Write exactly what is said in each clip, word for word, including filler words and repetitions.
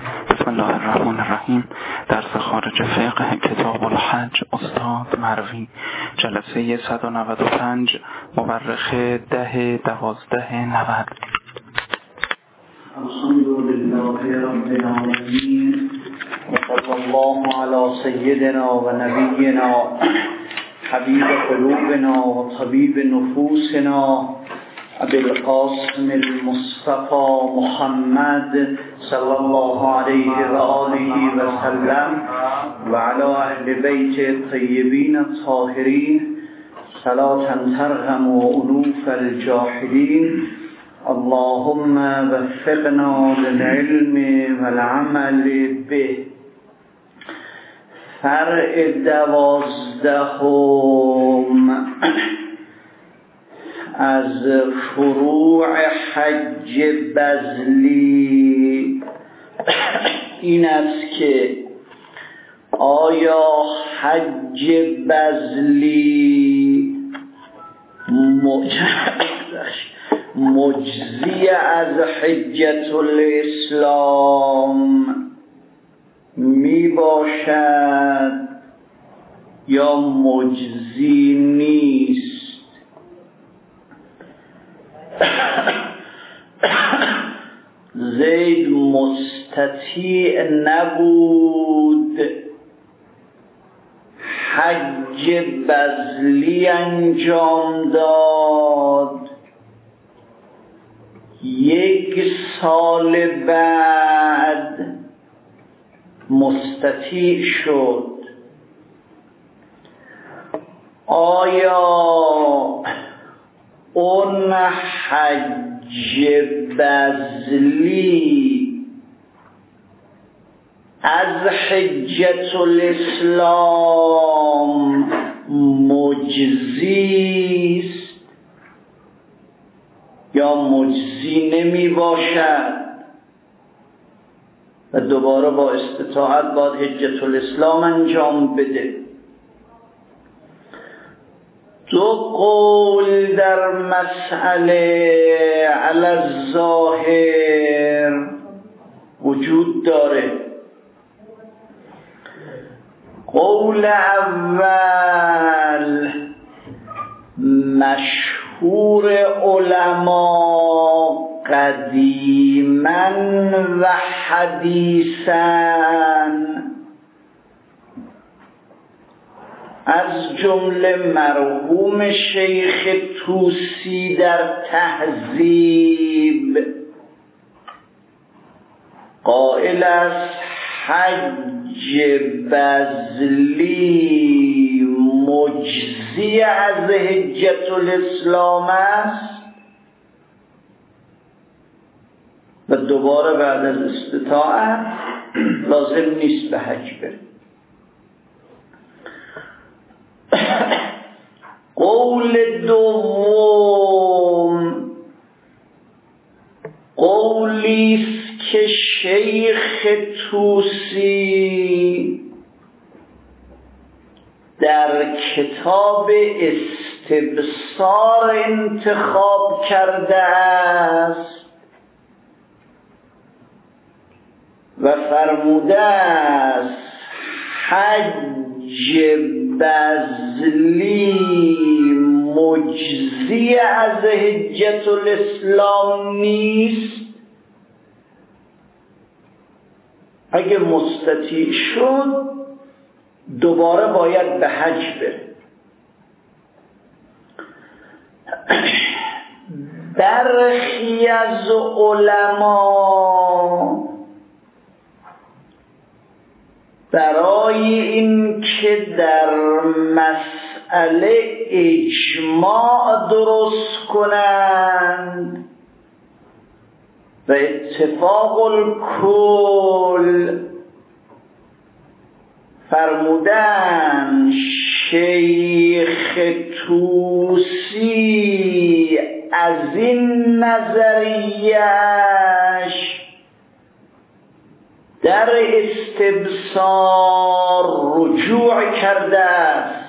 بسم الله الرحمن الرحیم. درس خارج فقه کتاب الحج استاد مروی، جلسه صد و نود و پنج، مورخ ده دوازده نود. الحمدلله رب العالمین و صلی الله علی سیدنا و نبینا حبیب قلوبنا و طبیب نفوسنا ابی القاسم المصطفى محمد صلی الله علیه و آله و سلم و علی اهل بیت الطیبین الطاهرین صلاة ترغم انوف الجاحدین. اللهم وفقنا للعلم والعمل به. فرع دوازدهم از فروع حج بذلی این است که آیا حج بذلی مجزی از حجت الاسلام می باشد یا مجزی نیست؟ زید مستطیع نبود حج بذلی انجام داد، یک سال بعد مستطیع شد. آیا اون حج بذلی از حجت الاسلام مجزیست یا مجزی نمی باشد و دوباره با استطاعت باید حجت الاسلام انجام بده؟ دو قول در مسئله علی الظاهر وجود داره. قول اول مشهور علما قدیما و حدیثا، از جمله مرحوم شیخ طوسی در تهذیب قائل است حج بذلی مجزی از حجت الاسلام است و دوباره بعد از استطاعت لازم نیست به حج بره. قول دوم قولیست که شیخ طوسی در کتاب استبصار انتخاب کرده است و فرموده است حج بذلی مجزی از حجت الاسلام نیست. اگه مستطیع شد دوباره باید به حج بره. برخی از علما برای این که در مسئله اجماع درست کنند و اتفاق الکل فرمودن شیخ طوسی از این نظریه‌اش در استبصار رجوع کرده است.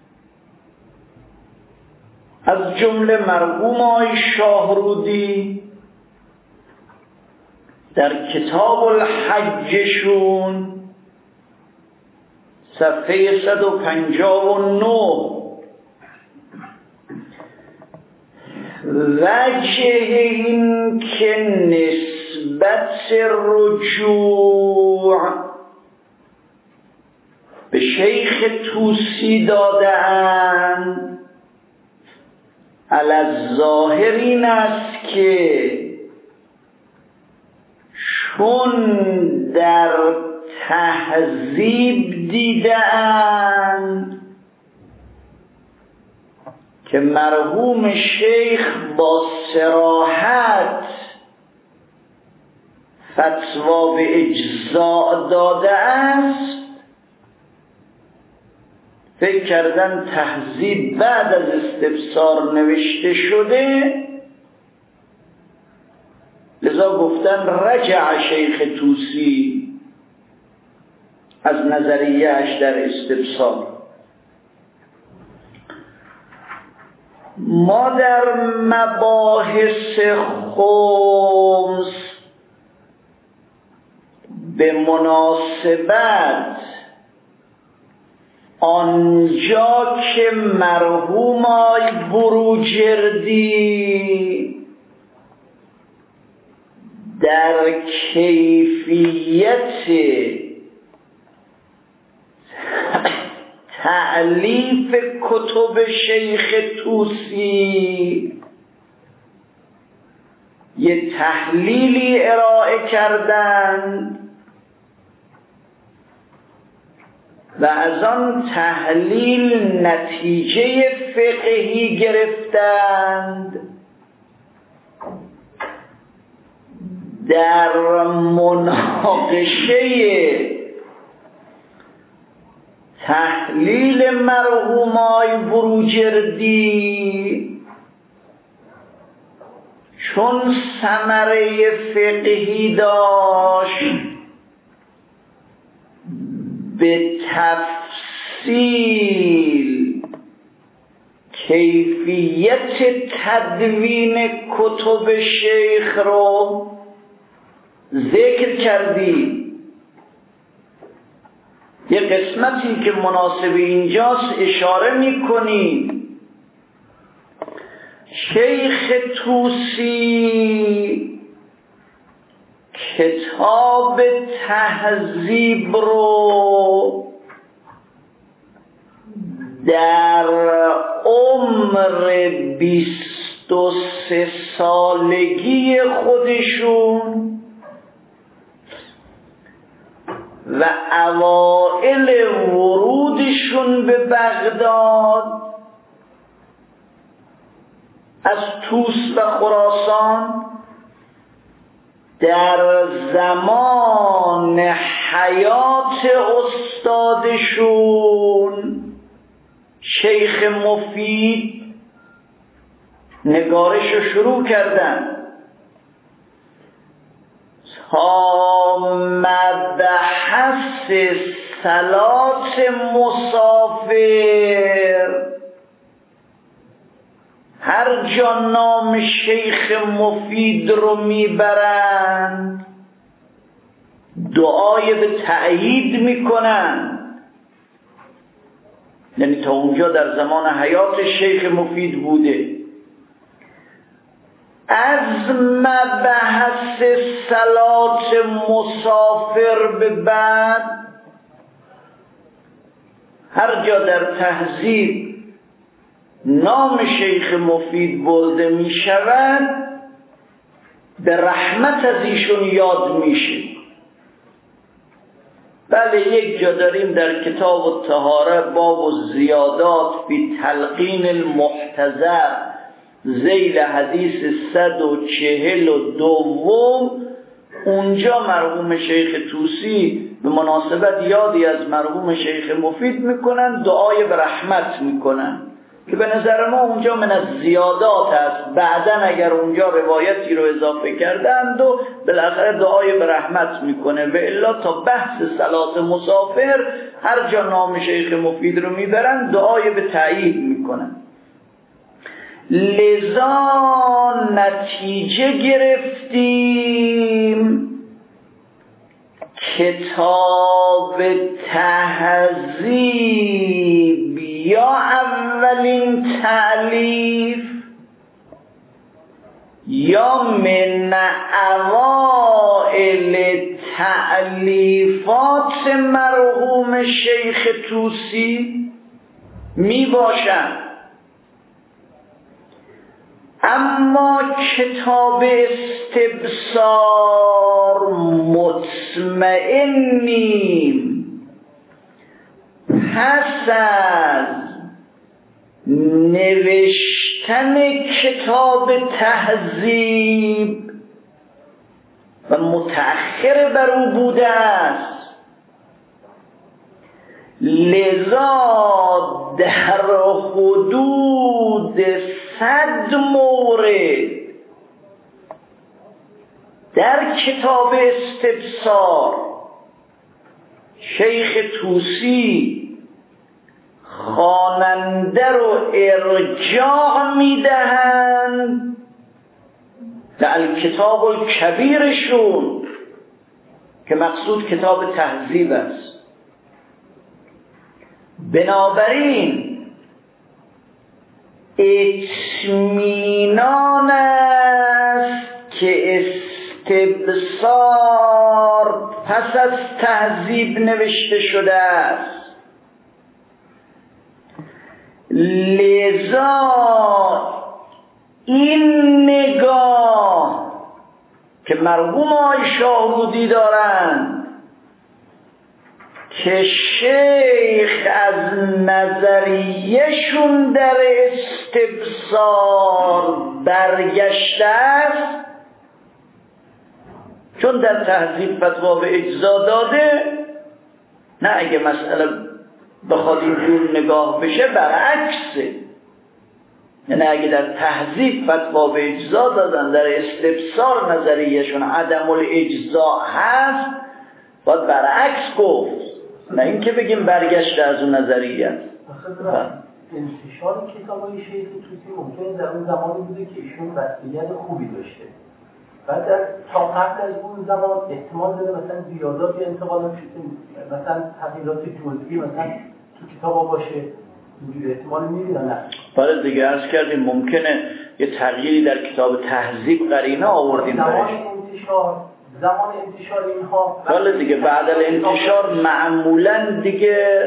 از جمله مرحوم آقای شاهرودی در کتاب الحجشون صفحه صد و پنجاه و نه وجه این که نسبت رجوع به شیخ طوسی داده‌اند علی الظاهر این است که چون در تهذیب دیده‌اند که مرحوم شیخ با صراحت فتوا به اجزاء داده است، فکر کردن تهذیب بعد از استفسار نوشته شده، لذا گفتن رجع شیخ طوسی از نظریه‌اش در استفسار. ما در مباحث خمس به مناسبت آنجا که مرحوم آی بروجردی در کیفیت تألیف کتب شیخ طوسی یه تحلیلی ارائه کردند و از آن تحلیل نتیجه فقهی گرفتند در مناقشه تحلیل مرحوم آی بروجردی، چون ثمره فقهی داشت به تفصیل کیفیت تدوین کتب شیخ رو ذکر کردیم. یه قسمتی که مناسب اینجاست اشاره می‌کنیم. شیخ طوسی کتاب تهذیب رو در عمر بیست و سه سالگی خودشون و اوائل ورودشون به بغداد از طوس و خراسان در زمان حیات استادشون شیخ مفید نگارش رو شروع کردن تا مبحث صلات مسافر هر جا نام شیخ مفید رو میبرند دعای به تأیید میکنن. یعنی تا اونجا در زمان حیات شیخ مفید بوده. از مبحث صلات مسافر به بعد هر جا در تهذیب نام شیخ مفید برده می شود به رحمت از ایشون یاد میشه. بله یک جا داریم در کتاب الطهاره باب الزیادات فی تلقین المحتضر ذیل حدیث صد و چهل و دوم، اونجا مرحوم شیخ طوسی به مناسبت یادی از مرحوم شیخ مفید میکنن، دعای به رحمت میکنن که به نظر ما اونجا من از زیادات است. بعدن اگر اونجا روایتی رو اضافه کردند و بالاخره دعای به رحمت میکنه، و الا تا بحث صلات مسافر هر جا نام شیخ مفید رو میبرن دعای به تأیید میکنن. لذا نتیجه گرفتیم کتاب تهذیب یا اولین تألیف یا من اوائل تألیفات مرحوم شیخ طوسی می باشد. اما کتاب استبصار مطمئنیم پس از نوشتن کتاب تهذیب و متأخر بر او بوده است، لذا در حدود صد مورد در کتاب استبصار شیخ طوسی خواننده رو ارجاع میدهند در کتاب الکبیرشون که مقصود کتاب تهذیب است. بنابراین اطمینان است که استبصار پس از تهذیب نوشته شده است. لذا این نگاه که مرحوم آقای شاهرودی دارند که شیخ از نظریهشون در استبصار برگشته است، چون در تهذیب فتوا به اجزا داده، نه اگه مسئله بخواد اینجور نگاه بشه برعکسه، یعنی اگه در تهذیب فتوا به اجزا دادن در استبصار نظریهشون عدم الاجزا هست، باید برعکس گفت، نه این که بگیم برگشته از اون نظریه. انتشار کتابای شیخ طوسی ممکنه در اون زمانی بوده که ایشون وضعیت خوبی داشته، بعد در تا قبل از اون زمان احتمال داره مثلا زیادات یا انتقال مثلا تغییرات جزئی مثلا تو کتابا باشه، اینجوری احتمال می‌بینه. نه بله دیگه عرض کردیم ممکنه یه تغییری در کتاب تهذیب قرینه آوردیم زمان انتشار زمان انتشار اینها بله دیگه بعد از انتشار معمولاً دیگه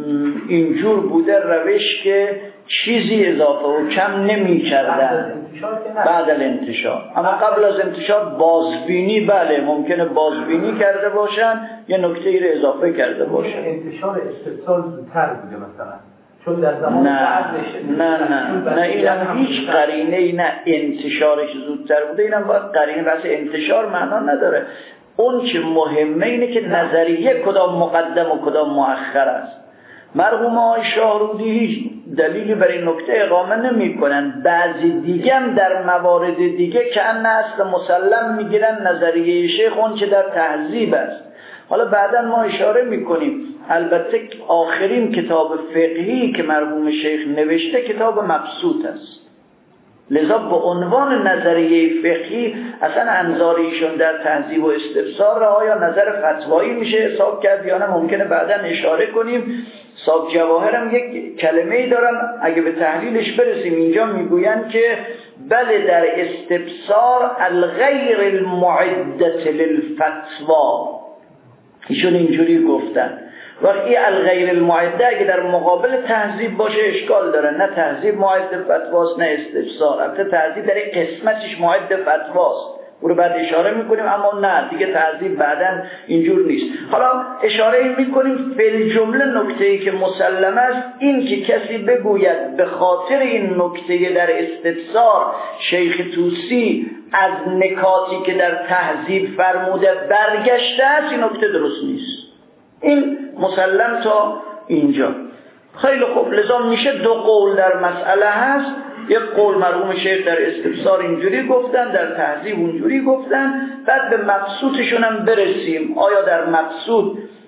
اینجور بوده روش که چیزی اضافه و کم نمی کردن بعد از انتشار. اما قبل از انتشار بازبینی بله ممکنه بازبینی کرده باشن یه نکته ای رو اضافه کرده باشن. انتشار استبصار زودتر بوده مثلا، چون در زمان نه نه نه نه اینم هیچ قرینه ای نه انتشارش زودتر بوده، اینم باید قرینه بس انتشار معنا نداره. اون چه مهمه اینه که نظریه کدام مقدم و کدام مؤخر است. مرحوم آقای شاهرودی هیچ دلیلی برای این نکته اقامه نمی کنن. بعضی دیگه هم در موارد دیگه که ان اصل مسلم میگیرن نظریه شیخ اون چه در تهذیب است. حالا بعدا ما اشاره میکنیم البته آخرین کتاب فقهی که مرحوم شیخ نوشته کتاب مبسوط است، لذا به عنوان نظریه فقهی اصلا انظاریشون در تهذیب و استبصار را آیا نظر فتوایی میشه حساب کرد یا نه ممکنه بعدا اشاره کنیم. صاحب جواهر هم یک کلمه‌ای دارن اگه به تحلیلش برسیم اینجا میگوین که بله در استبصار الغیر المعدة للفتوا، ایشون اینجوری گفتن. وقتی الغیر المعده اگه در مقابل تهذیب باشه اشکال داره، نه تهذیب معد فتواست نه استبصار. البته تهذیب در این قسمتش معد فتواست، او رو بعد اشاره میکنیم، اما نه دیگه تهذیب بعدن اینجور نیست. حالا اشاره میکنیم فی جمله نکته‌ای که مسلم است این که کسی بگوید به خاطر این نکته در استبصار شیخ طوسی از نکاتی که در تهذیب فرموده برگشته است، این نکته درست نیست. این مسلم تا اینجا. خیلی خوب، لذا میشه دو قول در مسئله هست. یک قول مرحوم شیخ در استبصار اینجوری گفتن، در تهذیب اونجوری گفتن. بعد به مقصودشون هم برسیم. آیا در مقصود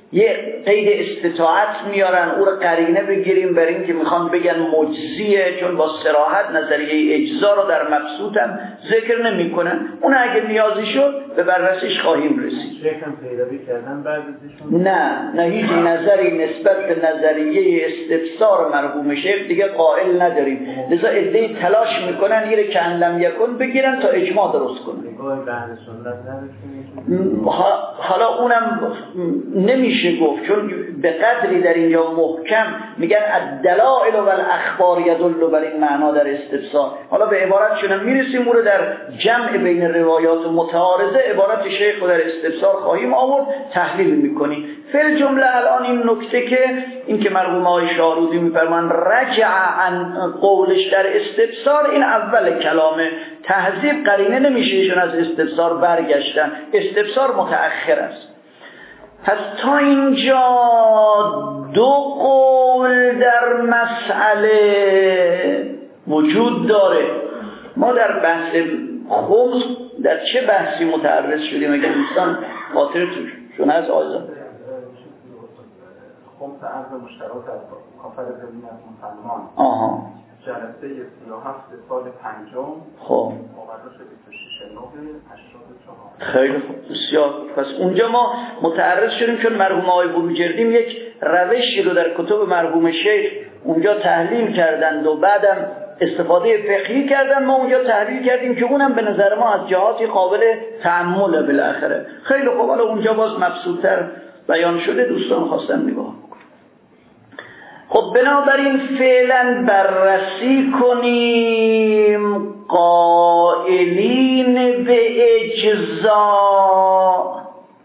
یه قید استطاعت میارن، او رو قرینه بگیریم بر این که میخوان بگن مجزیه، چون با صراحت نظریه اجزا رو در مبسوط هم ذکر نمی کنن. اون اگه نیازی شد به بررسیش خواهیم رسید. شیخم پیروی کردن بعد ازشون؟ نه نه هیچ نظری نسبت به نظریه استفسار مرحوم شیخ دیگه قائل نداریم، لذا عده‌ای تلاش میکنن این که لم یکن بگیرن تا اجماع درست کنن. نگاه به اهل سنت نداشتیم؟ حالا اونم نمیشه گفت، چون به قدری در اینجا محکم میگن الدلائل و الاخبار یدل بر این معنا در استفسار. حالا به عبارتشون هم میرسیم، اون رو در جمع بین روایات متعارضه عبارت شیخ رو در استفسار خواهیم آورد، تحلیل میکنیم. فل جمله الان این نکته که این که مرحوم آقای شاهرودی میفرمان رجع عن قولش در استفسار، این اول کلامه. تهذیب قرینه نمیشه ایشون از استفسار برگشتن، استفسار متأخر است. پس تا اینجا دو قول در مسئله وجود داره. ما در بحث خمس در چه بحثی متعرض شدیم اگر دوستان خاطرتون از آزاد؟ خمس عرض مشترک از کافر زمین از مسلمان. آها. جلسه سی و هفت سال پنجم. خب. مقرر شد بیست و شش نوامبر هشتاد و چهار. خیلی خوب، بسیار. پس اونجا ما متعرض شدیم چون مرحوم آقای بروجردی یک روشی رو در کتب مرحوم شیخ اونجا تحلیل کردند و بعدم استفاده فقهی کردن، ما اونجا تحلیل کردیم که اونم به نظر ما از جهاتی قابل تأمل بالاخره. خیلی خوب، حالا اونجا باز مبسوط‌تر بیان شده، دوستان خواستن نگاه. خب بنابراین فعلا بررسی کنیم قائلین به اجزا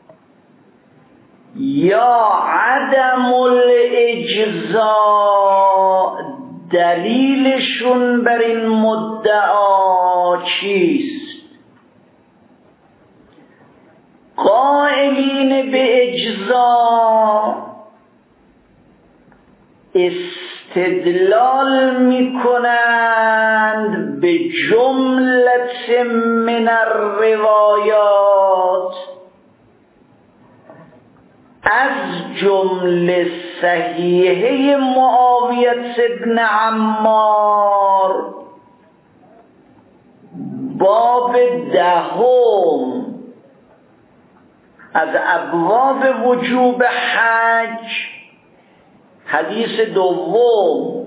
یا عدم الاجزا دلیلشون بر این مدعا چیست؟ قائلین به اجزا استدلال میکنند به جملت من الروایات، از جمله صحیحه معاویه ابن عمار باب دهم از ابواب وجوب حج، حدیث دوم.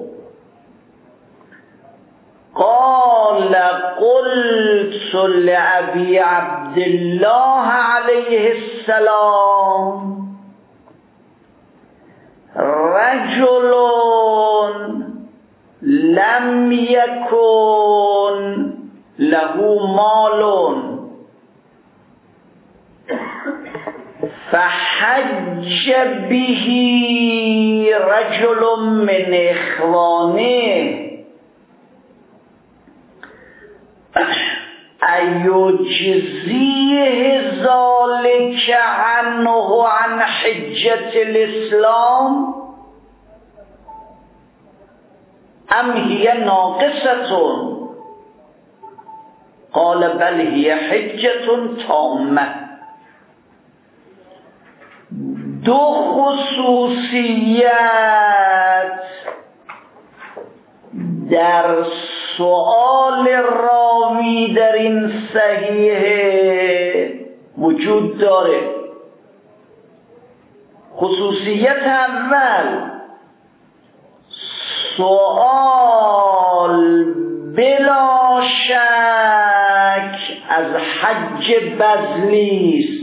قال قلت لأبي عبد الله عليه السلام رجل لم يكن له مال فحج به رجل من اخوانه ایجزیه ذلك عنه عن حجة الاسلام ام هي ناقصة؟ قال بل هي حجة تامة. دو خصوصیت در سؤال راوی در این صحیحه وجود داره. خصوصیت اول، سؤال بلا شک از حج بذلی است.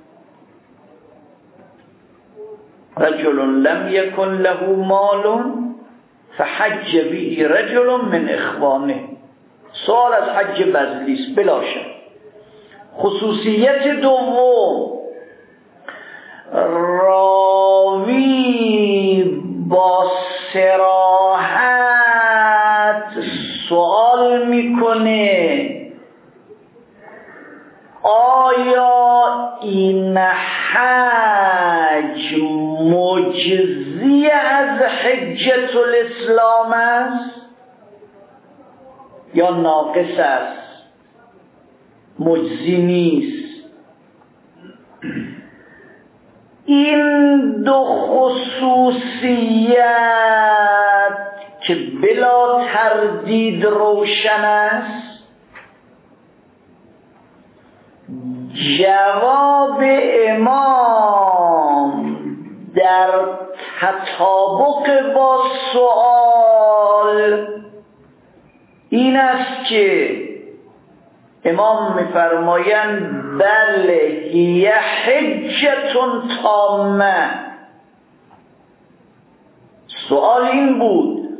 رجل لم يكن له مال فحج به رجل من اخوانه، سؤال از حج بذلی است بلا شک. خصوصیت دوم، راوی با صراحت سوال میکنه آیا این حج مجزی از حجة الاسلام است یا ناقص است، مجزی نیست؟ این دو خصوصیت که بلا تردید روشن است، جواب امام در تطابق با سؤال این است که امام می‌فرمایند بله هی حجتون تامه. سؤال این بود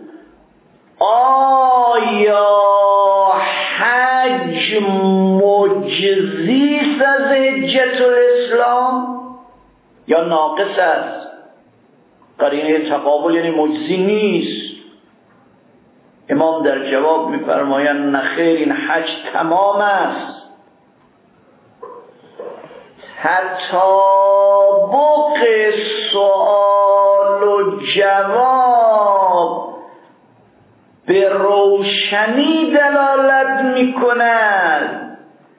آیا حج مجزی از حجت الاسلام یا ناقص است؟ قرینه تقابل یعنی مجزی نیست. امام در جواب می‌فرمایند نخیر، این حج تمام است. تطابق سؤال و جواب به روشنی دلالت می‌کند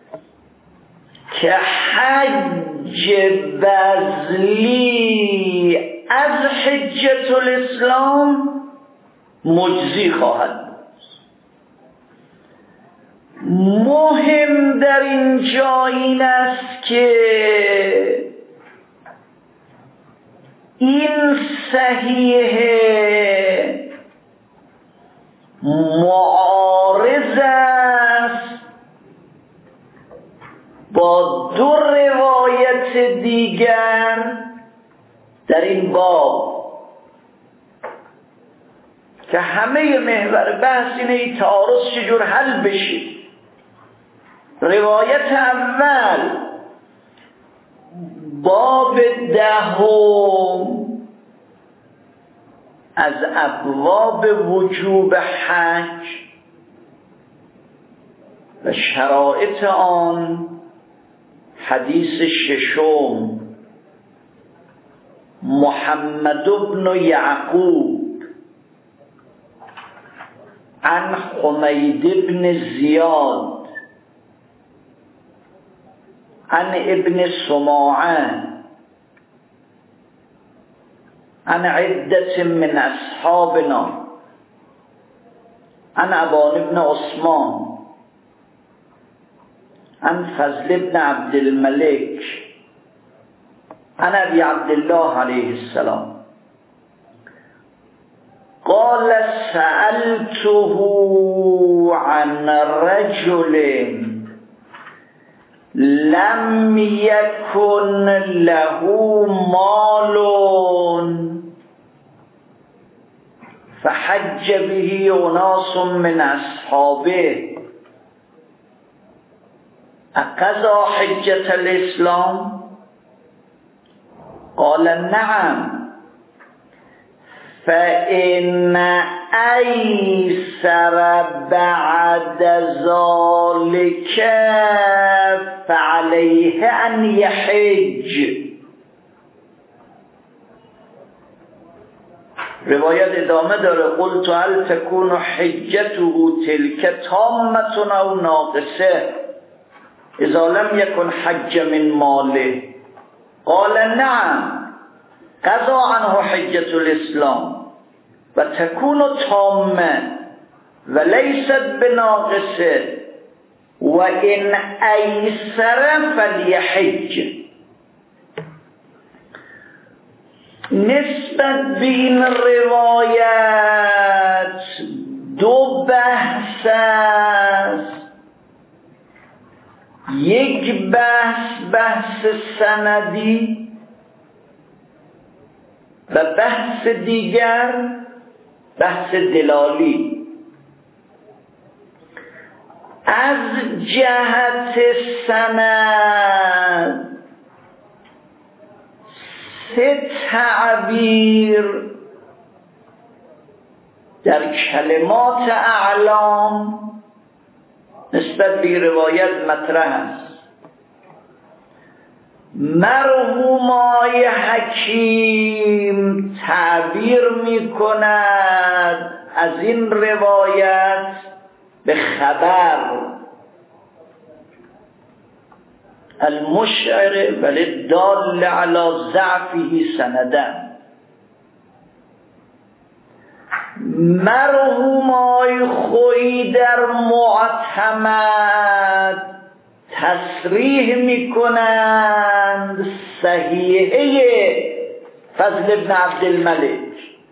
که حج بذلی از حجت الاسلام مجزی خواهد بود. مهم در اینجا این است که این صحیح معارض است با دو روایت دیگر در این باب که همه محور بحث اینه این تعارض چجور حل بشه. روایت اول باب دهم از ابواب وجوب حج و شرایط آن، حدیث ششم محمد بن یعقوب عن حمید بن زیاد عن ابن سماعه عن عدة من اصحابنا عن ابان بن عثمان عن فضل بن عبد الملك عن ابي عبد الله عليه السلام قال سألته عن رجل لم يكن له مال فحج به أناس من أصحابه أقضى حجة الإسلام؟ قال نعم. فإن أيسر بعد ذلك فعليه أن يحج. روایت ادامه داره قلت هل تكون حجته تلك تامة أو ناقصة إذا لم يكن حج من ماله؟ قال نعم قضى عنه حجة الإسلام وتكون تامة وليست بناقصة وإن أيسر فليحج. نسبت به این روایت دو بحث است. یک بحث بحث سندی و بحث دیگر بحث دلالی. از جهت سند سه تعبیر در کلمات اعلام نسبت به روایت مطرح است. مرحوم آقای حکیم تعبیر می کند از این روایت به خبر. المشعر ولی دال علی ضعفه سندن. مرحوم آی خویی در معتمد تصریح میکنند صحیحه فضل ابن عبدالملک.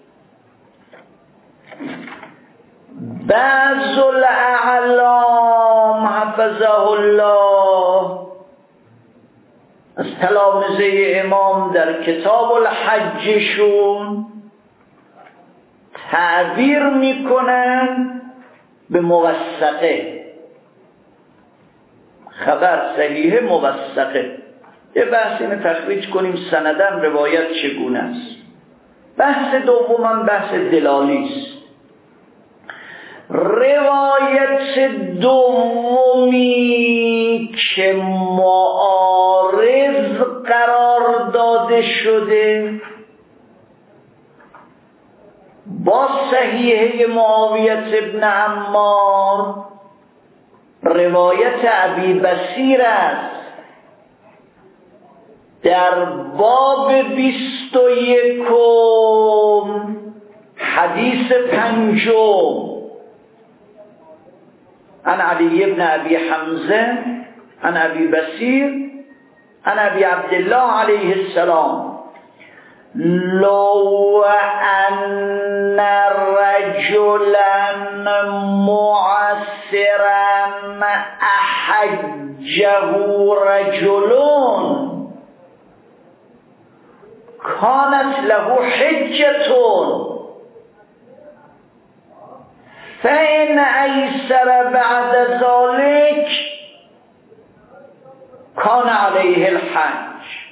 بعض الاعلام حفظه الله از تلامذه امام در کتاب الحجشون تعبیر میکنن به موثقه، خبر صحیح موثقه. یه بحث اینه تخریج کنیم سندن روایت چگونه است. بحث دومم بحث دلالی است. روایت دومی که معارض قرار داده شده با صحیحه معاویه ابن عمار روایت ابی بصیر است در باب بیست و یکم حدیث پنجم عن علی ابن ابی حمزه عن ابی بصیر عن ابی عبدالله علیه السلام لو ان رجلا معسرا احجه رجلون كانت له حجة فإن أيسر بعد ذلك كان عليه الحج.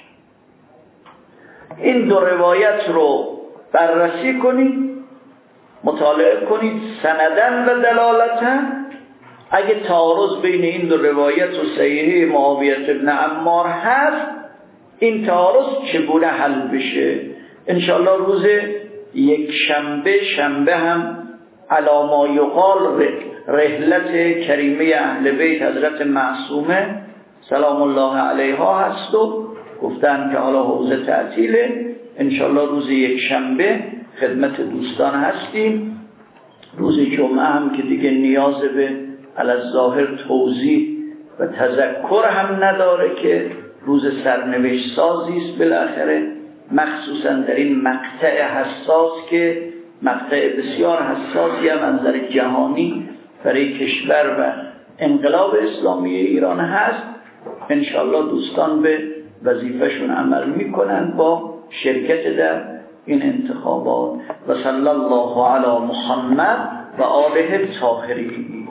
این دو روایت رو بررسی کنید، مطالعه کنید سندن و دلالتن. اگه تعارض بین این دو روایت و صحیحه معاویه ابن عمار هست، این تعارض چگونه حل بشه؟ انشاءالله روز یک شنبه شنبه هم علی ما یقال رحلت کریمه اهل بیت حضرت معصومه سلام الله علیها هست و گفتن که حالا حوزه تعطیله. انشاءالله روز یک شنبه خدمت دوستان هستیم. روز جمعه هم که دیگه نیاز به الظاهر توضیح و تذکر هم نداره که روز سرنوشت سازی است بالاخره، مخصوصا در این مقطع حساس که مقطع بسیار حساسی هم از نظر جهانی برای کشور و انقلاب اسلامی ایران هست. انشاءالله دوستان به وظیفهشون عمل میکنن با شرکت در این انتخابات. و صلی الله علی محمد و آله الطاهرین.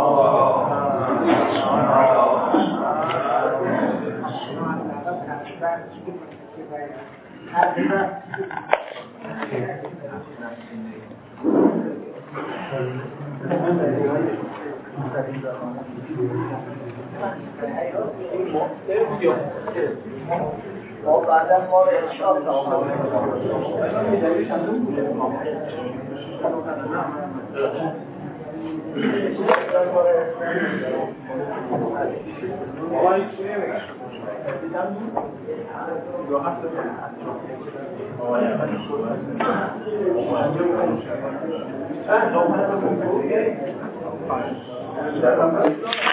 ما بعدا ما رو ارشاد دارم.